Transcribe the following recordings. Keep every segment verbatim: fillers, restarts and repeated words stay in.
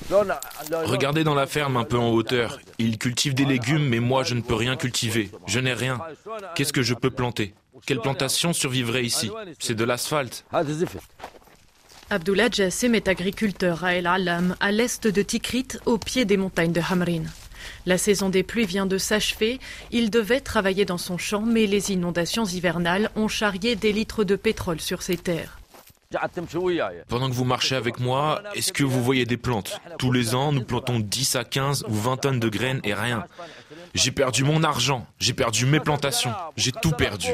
Regardez dans la ferme un peu en hauteur. Ils cultivent des légumes, mais moi je ne peux rien cultiver. Je n'ai rien. Qu'est-ce que je peux planter? Quelle plantation survivrait ici? C'est de l'asphalte. Abdullah Jassem est agriculteur à El Alam, à l'est de Tikrit, au pied des montagnes de Hamrin. La saison des pluies vient de s'achever. Il devait travailler dans son champ, mais les inondations hivernales ont charrié des litres de pétrole sur ses terres. Pendant que vous marchez avec moi, est-ce que vous voyez des plantes? Tous les ans, nous plantons dix à quinze ou vingt tonnes de graines et rien. J'ai perdu mon argent, j'ai perdu mes plantations, j'ai tout perdu.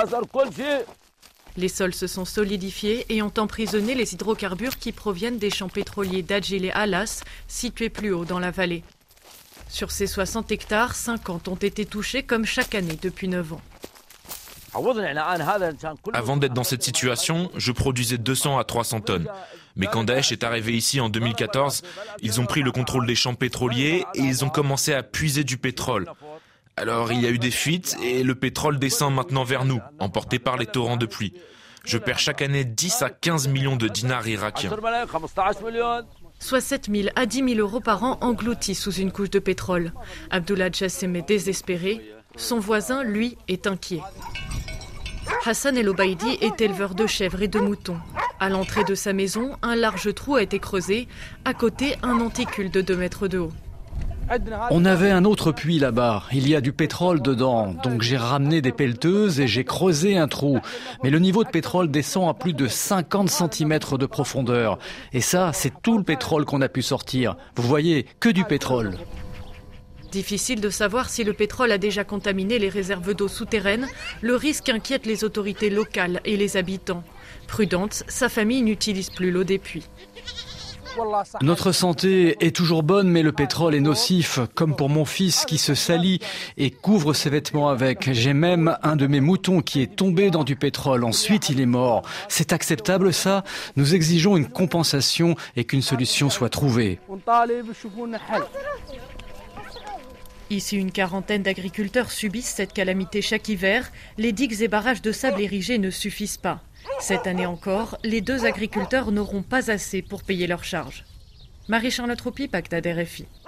Les sols se sont solidifiés et ont emprisonné les hydrocarbures qui proviennent des champs pétroliers d'Adjil et Alas, situés plus haut dans la vallée. Sur ces soixante hectares, cinquante ont été touchés comme chaque année depuis neuf ans. Avant d'être dans cette situation, je produisais deux cents à trois cents tonnes. Mais quand Daesh est arrivé ici en deux mille quatorze, ils ont pris le contrôle des champs pétroliers et ils ont commencé à puiser du pétrole. Alors il y a eu des fuites et le pétrole descend maintenant vers nous, emporté par les torrents de pluie. Je perds chaque année dix à quinze millions de dinars irakiens. Soit sept mille à dix mille euros par an engloutis sous une couche de pétrole. Abdullah Jassem est désespéré. Son voisin, lui, est inquiet. Hassan El Obaidi est éleveur de chèvres et de moutons. À l'entrée de sa maison, un large trou a été creusé. À côté, un monticule de deux mètres de haut. On avait un autre puits là-bas, il y a du pétrole dedans, donc j'ai ramené des pelleteuses et j'ai creusé un trou. Mais le niveau de pétrole descend à plus de cinquante centimètres de profondeur. Et ça, c'est tout le pétrole qu'on a pu sortir. Vous voyez, que du pétrole. Difficile de savoir si le pétrole a déjà contaminé les réserves d'eau souterraines. Le risque inquiète les autorités locales et les habitants. Prudente, sa famille n'utilise plus l'eau des puits. Notre santé est toujours bonne, mais le pétrole est nocif, comme pour mon fils qui se salit et couvre ses vêtements avec. J'ai même un de mes moutons qui est tombé dans du pétrole. Ensuite, il est mort. C'est acceptable, ça? Nous exigeons une compensation et qu'une solution soit trouvée. Ici, une quarantaine d'agriculteurs subissent cette calamité chaque hiver. Les digues et barrages de sable érigés ne suffisent pas. Cette année encore, les deux agriculteurs n'auront pas assez pour payer leurs charges. Marie-Charlotte Roupi, Bagdad, R F I.